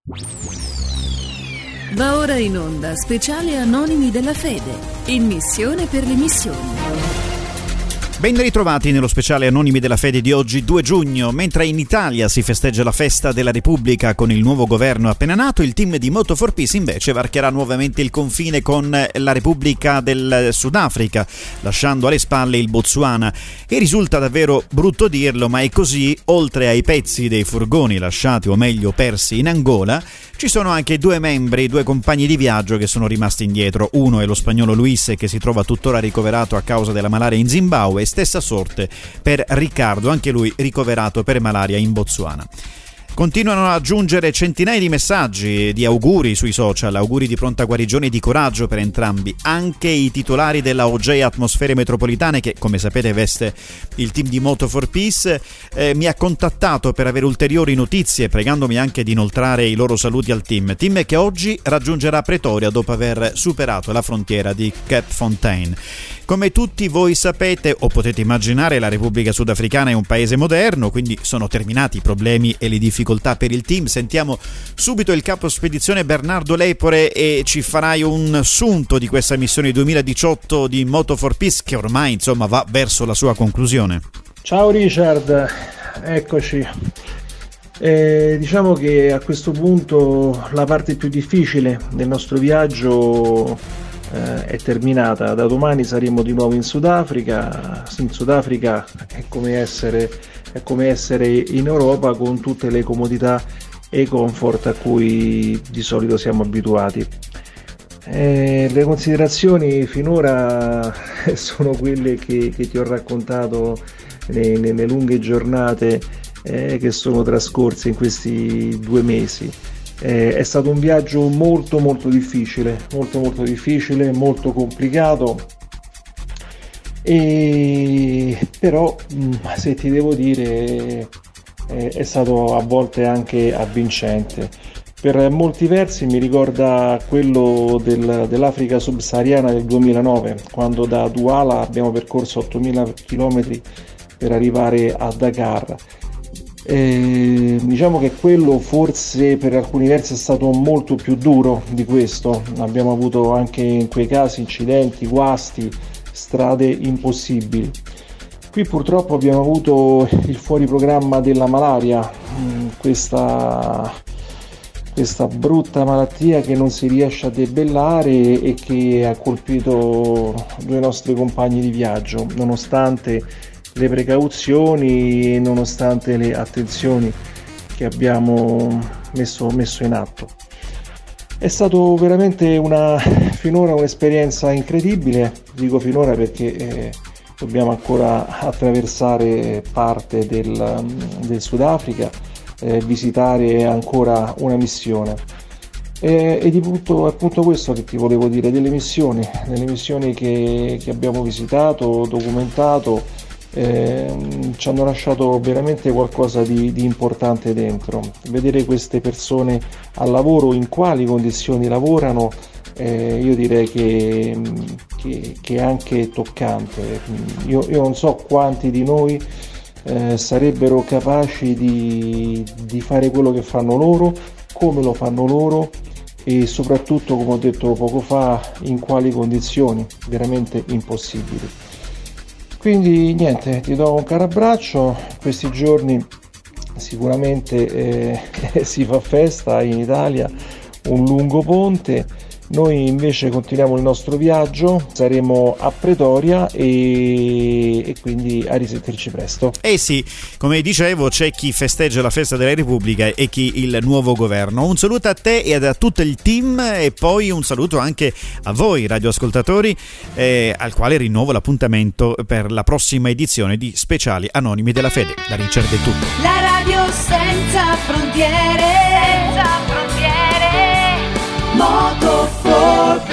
Va ora in onda Speciale Anonimi della Fede, in missione per le missioni. Ben ritrovati nello speciale Anonimi della Fede di oggi, 2 giugno. Mentre in Italia si festeggia la festa della Repubblica con il nuovo governo appena nato, il team di Moto for Peace invece varcherà nuovamente il confine con la Repubblica del Sudafrica, lasciando alle spalle il Botswana. E risulta davvero brutto dirlo, ma è così. Oltre ai pezzi dei furgoni lasciati, o meglio persi, in Angola, ci sono anche 2 compagni di viaggio che sono rimasti indietro. Uno è lo spagnolo Luis, che si trova tuttora ricoverato a causa della malaria in Zimbabwe. Stessa sorte per Riccardo, anche lui ricoverato per malaria in Botswana. Continuano a giungere centinaia di messaggi di auguri sui social, auguri di pronta guarigione e di coraggio per entrambi. Anche i titolari della OJ Atmosfere Metropolitane, che come sapete veste il team di Moto for Peace, mi ha contattato per avere ulteriori notizie, pregandomi anche di inoltrare i loro saluti al team che oggi raggiungerà Pretoria dopo aver superato la frontiera di Cape Fontaine. Come tutti voi sapete o potete immaginare, la Repubblica Sudafricana è un paese moderno, quindi sono terminati i problemi e le difficoltà per il team. Sentiamo subito il capo spedizione Bernardo Lepore e ci farai un sunto di questa missione 2018 di Moto for Peace, che ormai insomma va verso la sua conclusione. Ciao Richard, eccoci. Diciamo che a questo punto la parte più difficile del nostro viaggio è terminata. Da domani saremo di nuovo in Sudafrica. In Sudafrica è come essere in Europa, con tutte le comodità e comfort a cui di solito siamo abituati. Le considerazioni finora sono quelle che ti ho raccontato nelle lunghe giornate che sono trascorse in questi 2 mesi. È stato un viaggio molto difficile, molto complicato, però se ti devo dire è stato a volte anche avvincente. Per molti versi mi ricorda quello dell'Africa subsahariana del 2009, quando da Douala abbiamo percorso 8.000 km per arrivare a Dakar. Diciamo che quello forse per alcuni versi è stato molto più duro di questo. Abbiamo avuto anche in quei casi incidenti, guasti, strade impossibili. Qui purtroppo abbiamo avuto il fuori programma della malaria, questa brutta malattia che non si riesce a debellare e che ha colpito 2 nostri compagni di viaggio, nonostante le precauzioni e nonostante le attenzioni che abbiamo messo in atto. È stato veramente finora un'esperienza incredibile. Dico finora perché dobbiamo ancora attraversare parte del Sudafrica, visitare ancora una missione. E di punto appunto questo che ti volevo dire delle missioni che abbiamo visitato, documentato. Ci hanno lasciato veramente qualcosa di importante dentro. Vedere queste persone al lavoro, in quali condizioni lavorano, io direi che è anche toccante. Io non so quanti di noi sarebbero capaci di fare quello che fanno loro, come lo fanno loro e soprattutto, come ho detto poco fa, in quali condizioni. Veramente impossibili. Quindi niente, ti do un caro abbraccio. Questi giorni sicuramente si fa festa in Italia, un lungo ponte. Noi invece continuiamo il nostro viaggio, saremo a Pretoria e quindi a risentirci presto. Sì, come dicevo, c'è chi festeggia la festa della Repubblica e chi il nuovo governo. Un saluto a te e a tutto il team e poi un saluto anche a voi radioascoltatori, al quale rinnovo l'appuntamento per la prossima edizione di Speciali Anonimi della Fede. Da Richard è tutto. La radio senza frontiere, Moto for